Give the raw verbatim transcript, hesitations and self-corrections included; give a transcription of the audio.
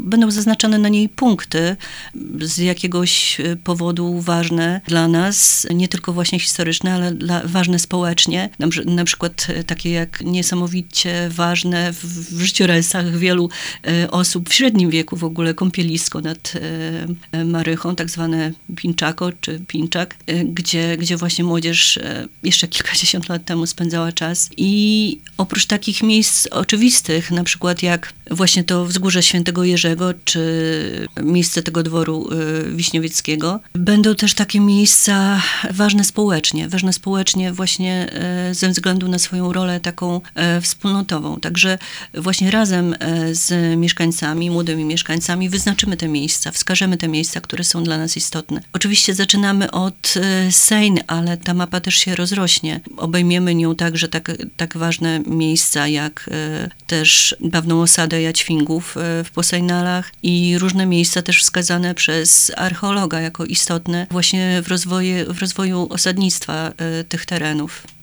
Będą zaznaczone na niej punkty z jakiegoś powodu ważne dla nas, nie tylko właśnie historyczne, ale dla, ważne społecznie. Na, na przykład takie jak niesamowicie ważne w, w życiorysach wielu e, osób w średnim wieku w ogóle kąpielisko nad e, Marychą, tak zwane Pinczako czy Pinczak, e, gdzie, gdzie właśnie młodzież e, jeszcze kilkadziesiąt lat temu spędzała czas. I oprócz takich miejsc oczywistych, na przykład jak właśnie to Wzgórze Świętego Jerzego, czy miejsce tego dworu y, wiśniowieckiego, będą też takie miejsca ważne społecznie, ważne społecznie właśnie y, ze względu na swoją rolę taką y, wspólnotową. Także właśnie razem y, z mieszkańcami, młodymi mieszkańcami wyznaczymy te miejsca, wskażemy te miejsca, które są dla nas istotne. Oczywiście zaczynamy od y, Sejn, ale ta mapa też się rozrośnie. Obejmiemy nią także tak, tak ważne miejsca, jak y, też dawną osadę Jaćwingów y, w Posejnalach i różne miejsca też wskazane przez archeologa jako istotne właśnie w rozwoju, w rozwoju osadnictwa y, tych terenów.